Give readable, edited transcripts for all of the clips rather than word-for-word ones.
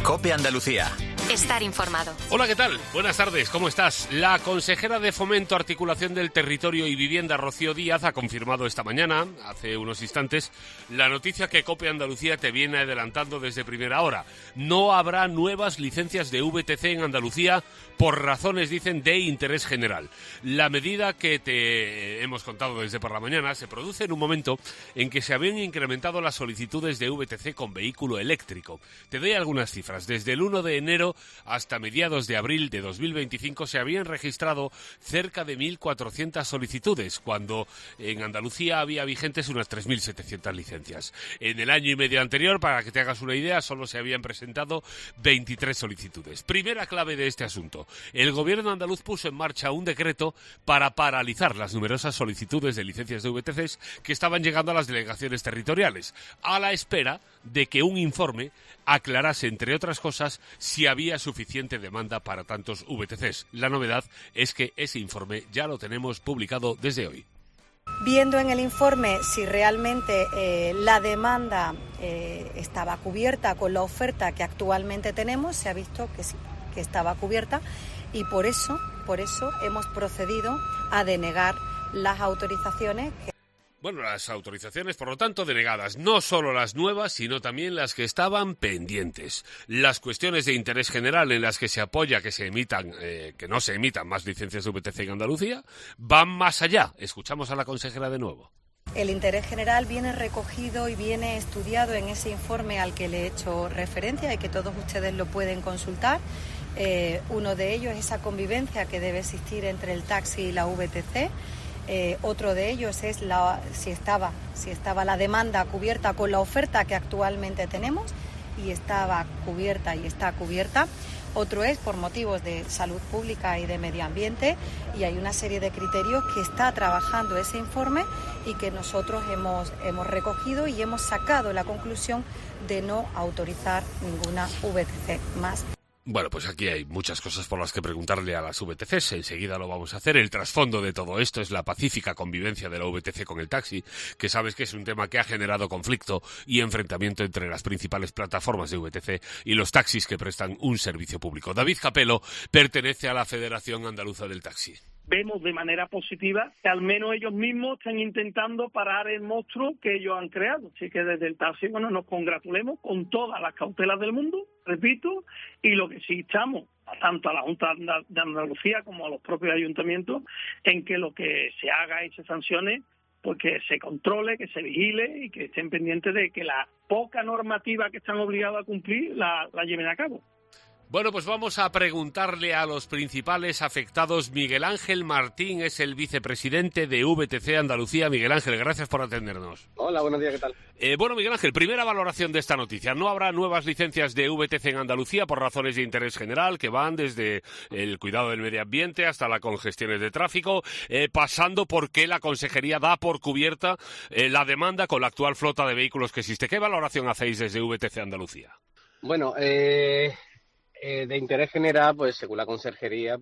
COPE Andalucía. Estar informado. Hola, ¿qué tal? Buenas tardes, ¿cómo estás? La consejera de Fomento, Articulación del Territorio y Vivienda, Rocío Díaz, ha confirmado esta mañana, hace unos instantes, la noticia que COPE Andalucía te viene adelantando desde primera hora. No habrá nuevas licencias de VTC en Andalucía por razones, dicen, de interés general. La medida que te hemos contado desde por la mañana se produce en un momento en que se habían incrementado las solicitudes de VTC con vehículo eléctrico. Te doy algunas cifras. Desde el 1 de enero hasta mediados de abril de 2025 se habían registrado cerca de 1.400 solicitudes, cuando en Andalucía había vigentes unas 3.700 licencias. En el año y medio anterior, para que te hagas una idea, solo se habían presentado 23 solicitudes. Primera clave de este asunto. El gobierno andaluz puso en marcha un decreto para paralizar las numerosas solicitudes de licencias de VTCs que estaban llegando a las delegaciones territoriales, a la espera de que un informe aclarase, entre otras cosas, si había suficiente demanda para tantos VTCs. La novedad es que ese informe ya lo tenemos publicado desde hoy. Viendo en el informe si realmente la demanda estaba cubierta con la oferta que actualmente tenemos, se ha visto que sí, que estaba cubierta, y por eso hemos procedido a denegar las autorizaciones. Bueno, las autorizaciones, por lo tanto, denegadas, no solo las nuevas, sino también las que estaban pendientes. Las cuestiones de interés general en las que se apoya que no se emitan más licencias de VTC en Andalucía, van más allá. Escuchamos a la consejera de nuevo. El interés general viene recogido y viene estudiado en ese informe al que le he hecho referencia y que todos ustedes lo pueden consultar. Uno de ellos es esa convivencia que debe existir entre el taxi y la VTC. Otro de ellos es si estaba la demanda cubierta con la oferta que actualmente tenemos, y estaba cubierta y está cubierta. Otro es por motivos de salud pública y de medio ambiente, y hay una serie de criterios que está trabajando ese informe y que nosotros hemos recogido y hemos sacado la conclusión de no autorizar ninguna VTC más. Bueno, pues aquí hay muchas cosas por las que preguntarle a las VTCs. Enseguida lo vamos a hacer. El trasfondo de todo esto es la pacífica convivencia de la VTC con el taxi, que sabes que es un tema que ha generado conflicto y enfrentamiento entre las principales plataformas de VTC y los taxis que prestan un servicio público. David Capelo pertenece a la Federación Andaluza del Taxi. Vemos de manera positiva que al menos ellos mismos están intentando parar el monstruo que ellos han creado. Así que desde el taxi, nos congratulemos con todas las cautelas del mundo, repito, y lo que sí estamos, tanto a la Junta de Andalucía como a los propios ayuntamientos, en que lo que se haga y se sancione, pues que se controle, que se vigile y que estén pendientes de que la poca normativa que están obligados a cumplir la lleven a cabo. Bueno, pues vamos a preguntarle a los principales afectados. Miguel Ángel Martín es el vicepresidente de VTC Andalucía. Miguel Ángel, gracias por atendernos. Hola, buenos días, ¿qué tal? Bueno, Miguel Ángel, primera valoración de esta noticia. No habrá nuevas licencias de VTC en Andalucía por razones de interés general, que van desde el cuidado del medio ambiente hasta las congestiones de tráfico, pasando por que la Consejería da por cubierta la demanda con la actual flota de vehículos que existe. ¿Qué valoración hacéis desde VTC Andalucía? Bueno, de interés general, pues según la Consejería,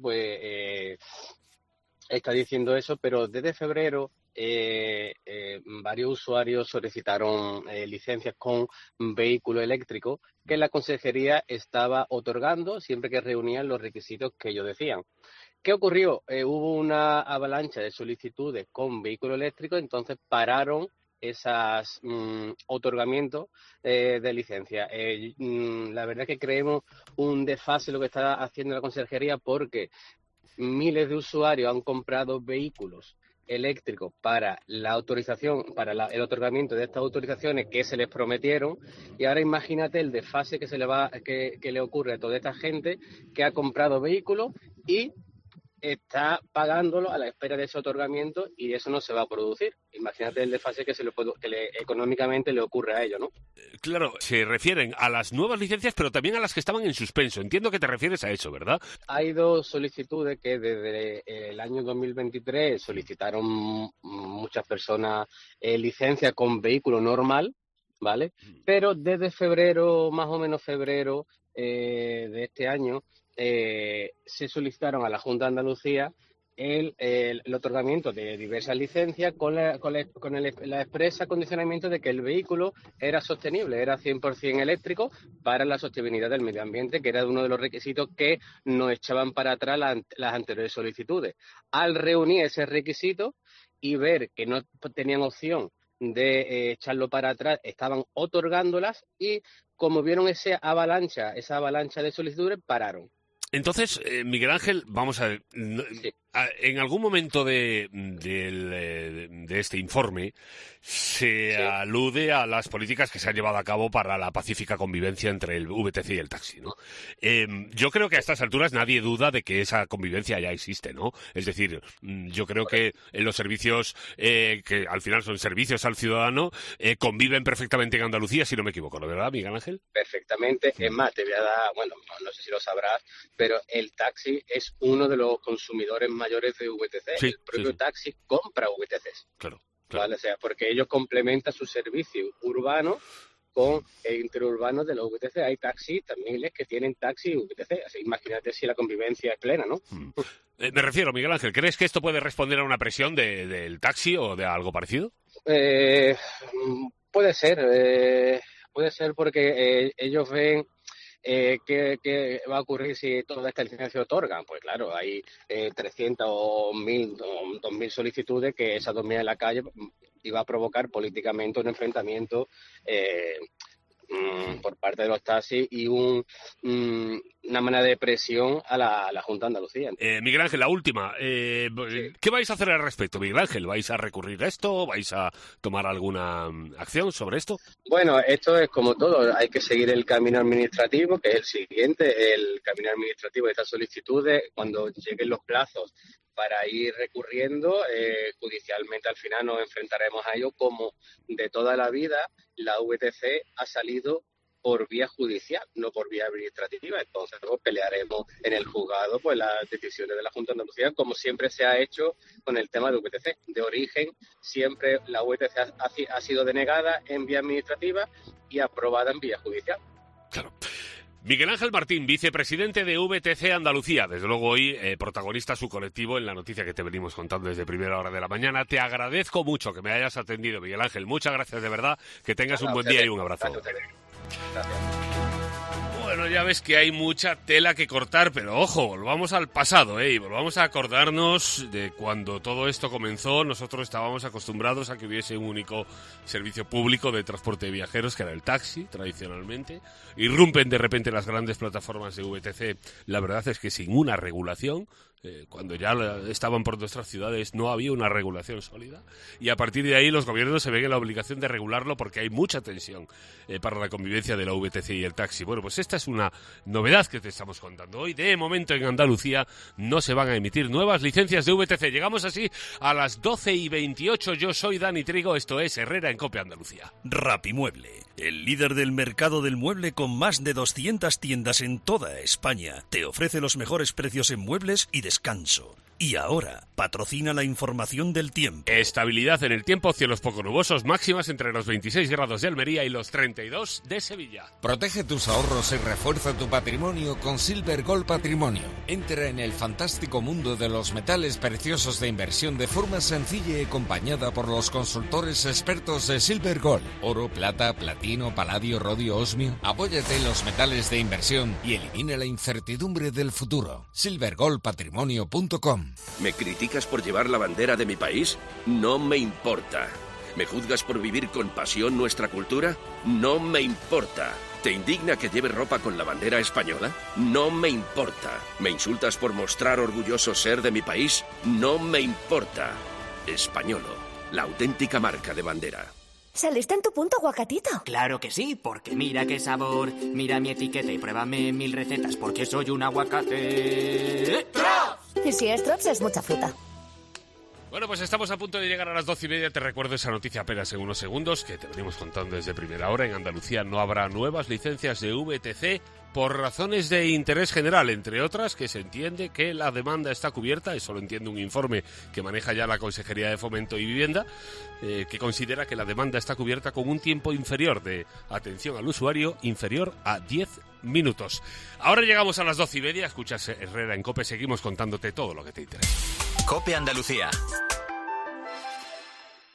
está diciendo eso, pero desde febrero varios usuarios solicitaron licencias con vehículo eléctrico que la Consejería estaba otorgando siempre que reunían los requisitos que ellos decían. ¿Qué ocurrió? Hubo una avalancha de solicitudes con vehículo eléctrico, entonces pararon esas otorgamientos de licencia. La verdad es que creemos un desfase lo que está haciendo la Consejería, porque miles de usuarios han comprado vehículos eléctricos para la autorización, para el otorgamiento de estas autorizaciones que se les prometieron, y ahora imagínate el desfase que le ocurre a toda esta gente que ha comprado vehículos y está pagándolo a la espera de ese otorgamiento, y eso no se va a producir. Imagínate el desfase que económicamente le ocurre a ellos, ¿no? Claro, se refieren a las nuevas licencias, pero también a las que estaban en suspenso. Entiendo que te refieres a eso, ¿verdad? Hay dos solicitudes que desde el año 2023 solicitaron muchas personas licencia con vehículo normal, ¿vale? Pero desde febrero, más o menos febrero de este año, se solicitaron a la Junta de Andalucía el otorgamiento de diversas licencias con el expresa condicionamiento de que el vehículo era sostenible, era 100% eléctrico para la sostenibilidad del medio ambiente, que era uno de los requisitos que nos echaban para atrás las anteriores solicitudes. Al reunir ese requisito y ver que no tenían opción de echarlo para atrás, estaban otorgándolas y como vieron esa avalancha de solicitudes, pararon. Entonces, Miguel Ángel, vamos a ver, Sí. en algún momento de este informe se alude a las políticas que se han llevado a cabo para la pacífica convivencia entre el VTC y el taxi, ¿no? Yo creo que a estas alturas nadie duda de que esa convivencia ya existe, ¿no? Es decir, yo creo que en los servicios, que al final son servicios al ciudadano, conviven perfectamente en Andalucía, si no me equivoco, ¿no, verdad, Miguel Ángel? Perfectamente. Es más, te voy a dar, bueno, no sé si lo sabrás, pero el taxi es uno de los consumidores mayores de VTC. Sí, el propio sí. taxi compra VTCs. Claro. ¿Vale? O sea, porque ellos complementan su servicio urbano con el interurbano de los VTC. Hay taxis también que tienen taxi VTC. Así, imagínate si la convivencia es plena, ¿no? Me refiero, Miguel Ángel, ¿crees que esto puede responder a una presión del taxi o de algo parecido? Puede ser porque ellos ven ¿qué va a ocurrir si todas estas licencias se otorgan? Pues claro, hay 300 o 1.000 o 2.000 solicitudes que esas 2.000 en la calle iba a provocar políticamente un enfrentamiento por parte de los taxis y una manera de presión a la Junta de Andalucía. Miguel Ángel, la última. Sí. ¿Qué vais a hacer al respecto, Miguel Ángel? ¿Vais a recurrir a esto? ¿Vais a tomar alguna acción sobre esto? Bueno, esto es como todo. Hay que seguir el camino administrativo, que es el siguiente, el camino administrativo de estas solicitudes. Cuando lleguen los plazos para ir recurriendo, judicialmente al final nos enfrentaremos a ello como de toda la vida. La VTC ha salido por vía judicial, no por vía administrativa. Entonces pelearemos en el juzgado pues las decisiones de la Junta de Andalucía, como siempre se ha hecho con el tema de VTC. De origen, siempre la VTC ha sido denegada en vía administrativa y aprobada en vía judicial. Claro. Miguel Ángel Martín, vicepresidente de VTC Andalucía. Desde luego hoy protagonista su colectivo en la noticia que te venimos contando desde primera hora de la mañana. Te agradezco mucho que me hayas atendido, Miguel Ángel. Muchas gracias de verdad. Que tengas un buen día y un abrazo. Gracias. Bueno, ya ves que hay mucha tela que cortar, pero ojo, volvamos al pasado, y volvamos a acordarnos de cuando todo esto comenzó. Nosotros estábamos acostumbrados a que hubiese un único servicio público de transporte de viajeros, que era el taxi, tradicionalmente. Irrumpen de repente las grandes plataformas de VTC. La verdad es que sin una regulación, cuando ya estaban por nuestras ciudades, no había una regulación sólida. Y a partir de ahí los gobiernos se ven en la obligación de regularlo porque hay mucha tensión para la convivencia de la VTC y el taxi. Bueno, pues esta es una novedad que te estamos contando hoy. De momento en Andalucía no se van a emitir nuevas licencias de VTC. Llegamos así a las 12:28. Yo soy Dani Trigo, esto es Herrera en COPE Andalucía. Rapimueble, el líder del mercado del mueble con más de 200 tiendas en toda España, te ofrece los mejores precios en muebles y descanso. Y ahora, patrocina la información del tiempo. Estabilidad en el tiempo, cielos poco nubosos, máximas entre los 26 grados de Almería y los 32 de Sevilla. Protege tus ahorros y refuerza tu patrimonio con Silver Gold Patrimonio. Entra en el fantástico mundo de los metales preciosos de inversión de forma sencilla y acompañada por los consultores expertos de Silver Gold. Oro, plata, platino, paladio, rodio, osmio. Apóyate en los metales de inversión y elimina la incertidumbre del futuro. silvergoldpatrimonio.com. ¿Me criticas por llevar la bandera de mi país? No me importa. ¿Me juzgas por vivir con pasión nuestra cultura? No me importa. ¿Te indigna que lleve ropa con la bandera española? No me importa. ¿Me insultas por mostrar orgulloso ser de mi país? No me importa. Españolo, la auténtica marca de bandera. ¿Saliste en tu punto, aguacatito? Claro que sí, porque mira qué sabor, mira mi etiqueta y pruébame 1000 recetas porque soy un aguacate. ¡Trops! Y si es Trops, es mucha fruta. Bueno, pues estamos a punto de llegar a las 12:30. Te recuerdo esa noticia apenas en unos segundos que te venimos contando desde primera hora. En Andalucía no habrá nuevas licencias de VTC por razones de interés general, entre otras, que se entiende que la demanda está cubierta. Eso lo entiende un informe que maneja ya la Consejería de Fomento y Vivienda, que considera que la demanda está cubierta con un tiempo inferior de atención al usuario, inferior a 10 minutos. Ahora llegamos a las 12:30. Escuchas Herrera en COPE. Seguimos contándote todo lo que te interesa. COPE Andalucía.